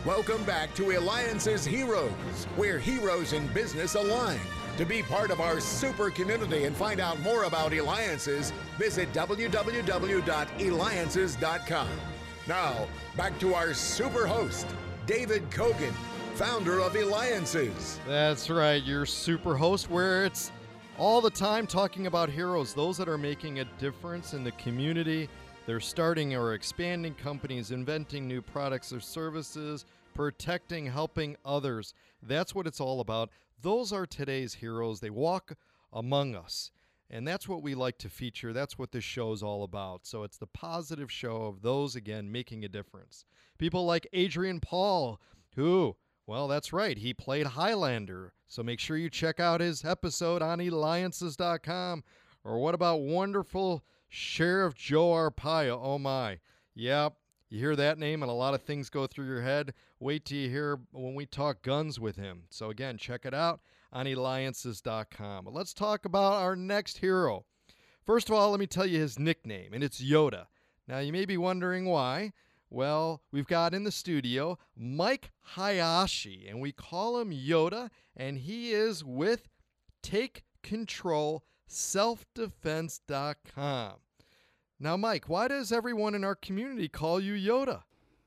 Welcome back to Alliance's Heroes, where heroes in business align. To be part of our super community and find out more about Alliances, visit www.alliances.com. Now, back to our super host, David Kogan, founder of Alliances. That's right, your super host, where it's all the time talking about heroes, those that are making a difference in the community. They're starting or expanding companies, inventing new products or services, protecting, helping others. That's what it's all about. Those are today's heroes. They walk among us. And that's what we like to feature. That's what this show is all about. So it's the positive show of those, again, making a difference. People like Adrian Paul, who, well, that's right, he played Highlander. So make sure you check out his episode on alliances.com. Or what about wonderful Sheriff Joe Arpaio? Oh, my. Yep. You hear that name and a lot of things go through your head. Wait till you hear when we talk guns with him. So, again, check it out on alliances.com. But let's talk about our next hero. First of all, let me tell you his nickname, and it's Yoda. Now, you may be wondering why. Well, we've got in the studio Mike Hayashi, and we call him Yoda, and he is with Take Control selfdefense.com. Now, Mike, why does everyone in our community call you Yoda?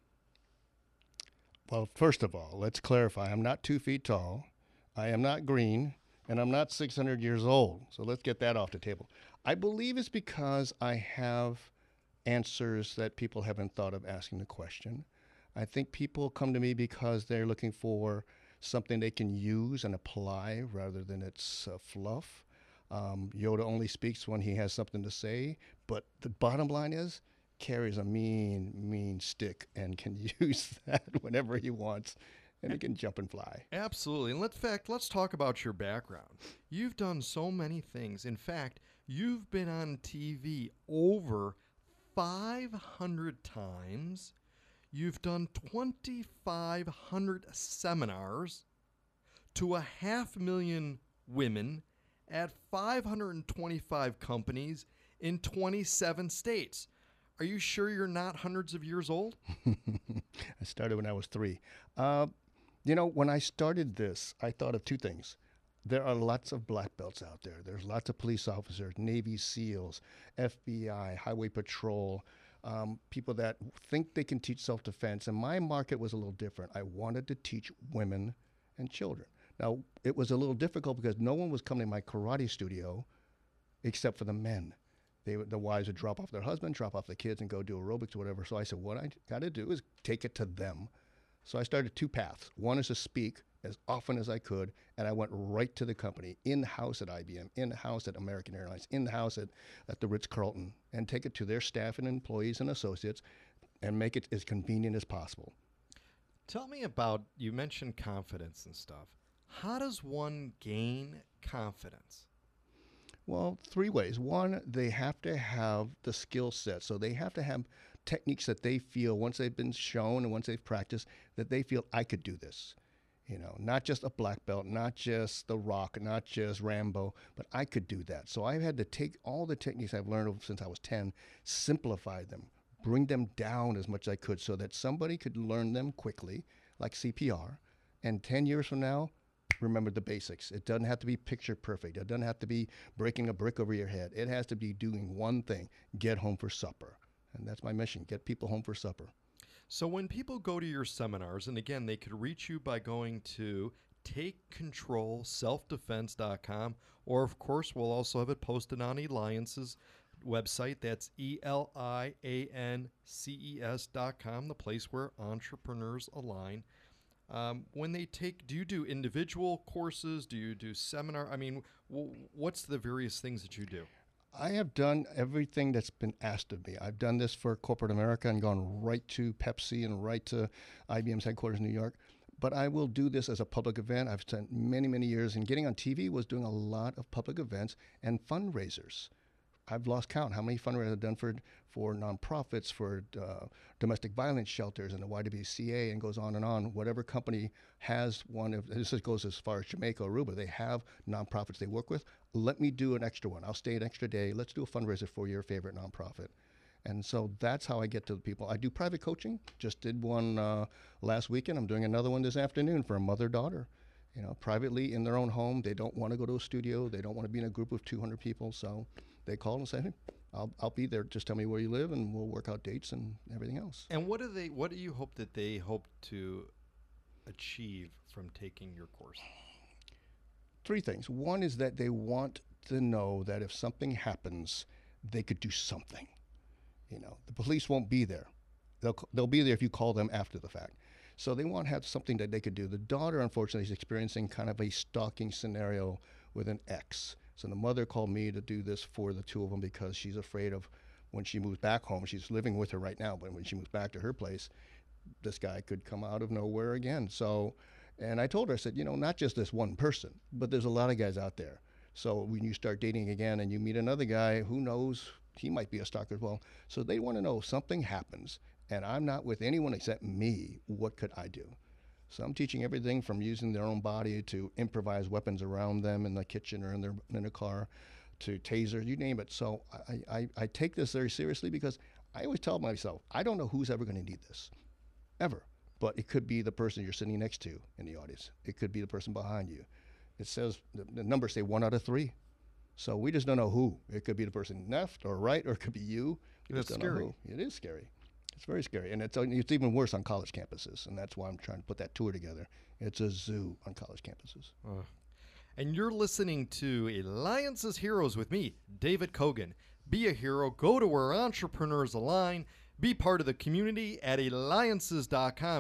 Well, first of all, let's clarify. I'm not 2 feet tall. I am not green, and I'm not 600 years old. So let's get that off the table. I believe it's because I have answers that people haven't thought of asking the question. I think people come to me because they're looking for something they can use and apply rather than it's fluff. Yoda only speaks when he has something to say, but the bottom line is, carries a mean stick and can use that whenever he wants, and he can jump and fly. Absolutely. And let's talk about your background. You've done so many things. In fact, you've been on TV over 500 times. You've done 2,500 seminars to 500,000 women at 525 companies in 27 states. Are you sure you're not hundreds of years old? I started when I was 3. When I started this, I thought of 2 things. There are lots of black belts out there. There's lots of police officers, Navy SEALs, FBI, Highway Patrol, people that think they can teach self-defense. And my market was a little different. I wanted to teach women and children. Now, it was a little difficult because no one was coming to my karate studio except for the men. The wives would drop off their husband, drop off the kids, and go do aerobics or whatever. So I said, what I got to do is take it to them. So I started 2 paths. One is to speak as often as I could, and I went right to the company, in-house at IBM, in-house at American Airlines, in-house at the Ritz-Carlton, and take it to their staff and employees and associates and make it as convenient as possible. Tell me about, you mentioned confidence and stuff. How does one gain confidence? Well, 3 ways. One, they have to have the skill set. So they have to have techniques that they feel, once they've been shown and once they've practiced, that they feel, I could do this. Not just a black belt, not just The Rock, not just Rambo, but I could do that. So I had to take all the techniques I've learned since I was 10, simplify them, bring them down as much as I could so that somebody could learn them quickly, like CPR, and 10 years from now, remember the basics. It doesn't have to be picture perfect. It doesn't have to be breaking a brick over your head. It has to be doing one thing, get home for supper. And that's my mission, get people home for supper. So when people go to your seminars, and again, they could reach you by going to takecontrolselfdefense.com, or of course, we'll also have it posted on Alliance's website. That's ELIANCES.com, the place where entrepreneurs align. When they take, do you do individual courses? Do you do seminar? I mean, what's the various things that you do? I have done everything that's been asked of me. I've done this for corporate America and gone right to Pepsi and right to IBM's headquarters in New York. But I will do this as a public event. I've spent many, many years, and getting on TV was doing a lot of public events and fundraisers. I've lost count how many fundraisers I've done for nonprofits, for domestic violence shelters, and the YWCA, and goes on and on. Whatever company has one, this goes as far as Jamaica or Aruba, they have nonprofits they work with. Let me do an extra one. I'll stay an extra day. Let's do a fundraiser for your favorite nonprofit. And so that's how I get to the people. I do private coaching. Just did one last weekend. I'm doing another one this afternoon for a mother-daughter. Privately in their own home. They don't want to go to a studio. They don't want to be in a group of 200 people. So they call and say, hey, I'll be there. Just tell me where you live, and we'll work out dates and everything else. And what do you hope that they hope to achieve from taking your course? 3 things. One is that they want to know that if something happens, they could do something. The police won't be there. They'll be there if you call them after the fact. So they want to have something that they could do. The daughter, unfortunately, is experiencing kind of a stalking scenario with an ex. So the mother called me to do this for the 2 of them because she's afraid of when she moves back home. She's living with her right now, but when she moves back to her place, this guy could come out of nowhere again. So, and I told her, I said, not just this one person, but there's a lot of guys out there. So when you start dating again and you meet another guy, who knows, he might be a stalker as well. So they want to know if something happens and I'm not with anyone except me, what could I do? So I'm teaching everything from using their own body to improvise weapons around them in the kitchen or in a car, to tasers, you name it. So I take this very seriously because I always tell myself, I don't know who's ever going to need this, ever. But it could be the person you're sitting next to in the audience. It could be the person behind you. It says, the numbers say 1 out of 3. So we just don't know who. It could be the person left or right, or it could be you. That's scary. It is scary. It's very scary. And it's even worse on college campuses. And that's why I'm trying to put that tour together. It's a zoo on college campuses. And you're listening to Alliance's Heroes with me, David Kogan. Be a hero. Go to where entrepreneurs align. Be part of the community at alliances.com,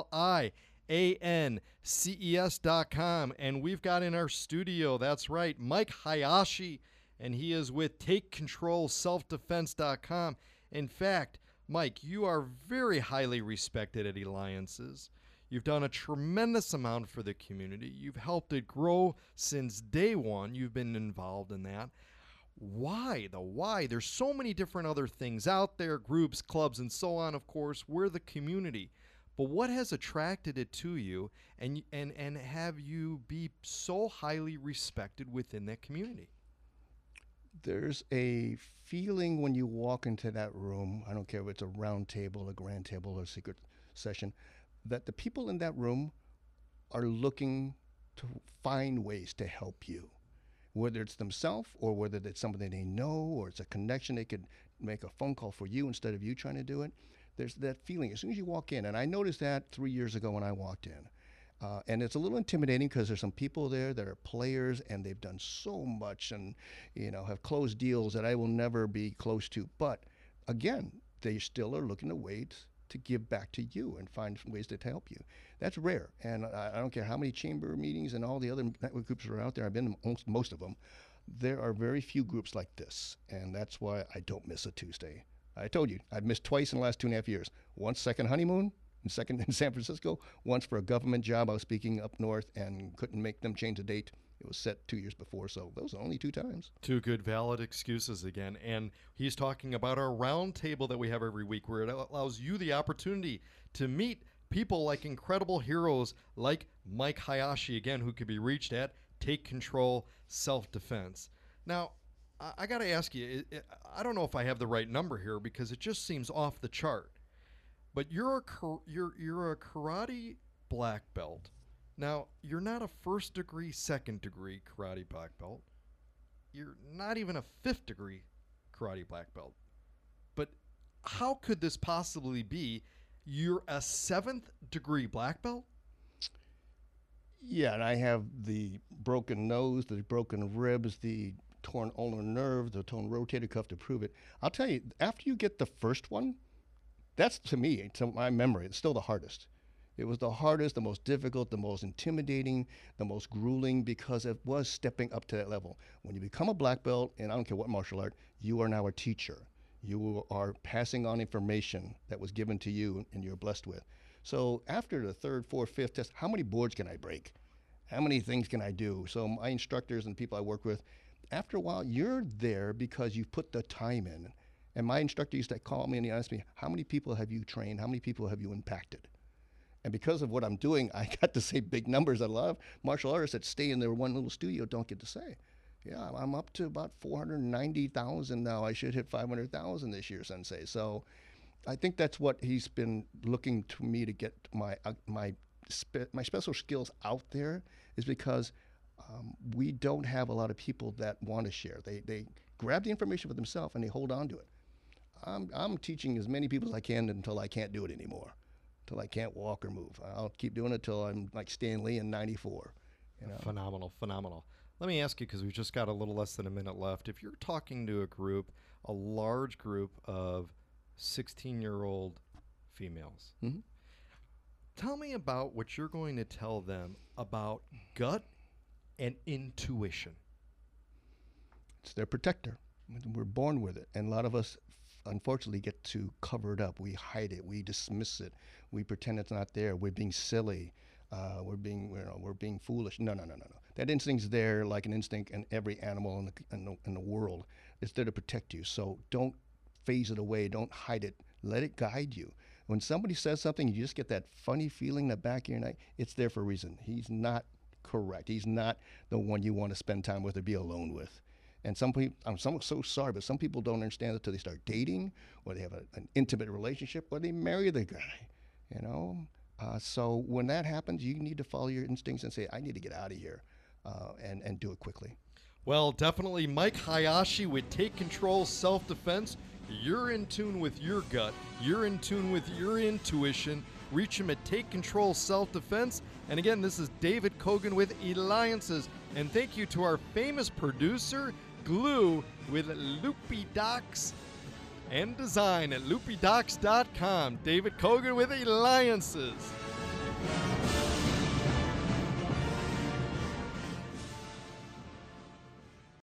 ELIANCES.com. And we've got in our studio, that's right, Mike Hayashi, and he is with TakeControlSelfDefense.com. In fact, Mike, you are very highly respected at Alliances. You've done a tremendous amount for the community. You've helped it grow since day one. You've been involved in that. Why? The why? There's so many different other things out there, groups, clubs, and so on, of course. We're the community. But what has attracted it to you and have you be so highly respected within that community? There's a feeling when you walk into that room, I don't care if it's a round table, a grand table, or a secret session, that the people in that room are looking to find ways to help you. Whether it's themselves or whether it's somebody they know or it's a connection, they could make a phone call for you instead of you trying to do it. There's that feeling as soon as you walk in. And I noticed that 3 years ago when I walked in. And it's a little intimidating because there's some people there that are players and they've done so much and, have closed deals that I will never be close to. But again, they still are looking to ways to give back to you and find ways to help you. That's rare. And I don't care how many chamber meetings and all the other network groups are out there. I've been in most of them. There are very few groups like this. And that's why I don't miss a Tuesday. I told you, I've missed twice in the last 2.5 years. Once second honeymoon, and second in San Francisco. Once for a government job. I was speaking up north and couldn't make them change the date. It was set 2 years before, so those are only 2 times. 2 good, valid excuses again. And he's talking about our round table that we have every week where it allows you the opportunity to meet people like incredible heroes like Mike Hayashi, again, who could be reached at Take Control Self-Defense. Now, I got to ask you, I don't know if I have the right number here because it just seems off the chart. But you're a karate black belt. Now, you're not a first degree, second degree karate black belt. You're not even a 5th degree karate black belt. But how could this possibly be? You're a 7th degree black belt? Yeah, and I have the broken nose, the broken ribs, the torn ulnar nerve, the torn rotator cuff to prove it. I'll tell you, after you get the first one, that's, to me, to my memory, it's still the hardest. It was the hardest, the most difficult, the most intimidating, the most grueling, because it was stepping up to that level. When you become a black belt, and I don't care what martial art, you are now a teacher. You are passing on information that was given to you and you're blessed with. So after the 3rd, 4th, 5th test, how many boards can I break? How many things can I do? So my instructors and people I work with, after a while, you're there because you've put the time in. And my instructor used to call me and he asked me, how many people have you trained? How many people have you impacted? And because of what I'm doing, I got to say big numbers that a lot of martial artists that stay in their one little studio don't get to say. Yeah, I'm up to about 490,000 now. I should hit 500,000 this year, Sensei. So I think that's what he's been looking to me to get my special skills out there, is because we don't have a lot of people that want to share. They grab the information for themselves and they hold on to it. I'm teaching as many people as I can until I can't do it anymore, until I can't walk or move. I'll keep doing it till I'm like Stan Lee in '94. You know? Phenomenal, phenomenal. Let me ask you, because we've just got a little less than a minute left. If you're talking to a group, a large group of 16-year-old females, Mm-hmm. tell me about what you're going to tell them about gut and intuition. It's their protector. We're born with it, and a lot of us unfortunately get to cover it up. We hide it. We dismiss it. We pretend it's not there. We're being silly. We're being foolish. No. That instinct's there, like an instinct in every animal in the world. It's there to protect you. So don't phase it away. Don't hide it. Let it guide you. When somebody says something, you just get that funny feeling in the back of your neck. It's there for a reason. He's not correct. He's not the one you want to spend time with or be alone with. And some people, I'm so sorry, but some people don't understand it until they start dating, or they have an intimate relationship, or they marry the guy. You know. So when that happens, you need to follow your instincts and say, I need to get out of here, and do it quickly. Well, definitely Mike Hayashi with Take Control Self-Defense. You're in tune with your gut. You're in tune with your intuition. Reach him at Take Control Self-Defense. And again, this is David Kogan with Alliances. And thank you to our famous producer, Glue, with Loopy Docs and design at loopydocs.com. David Kogan with Alliances.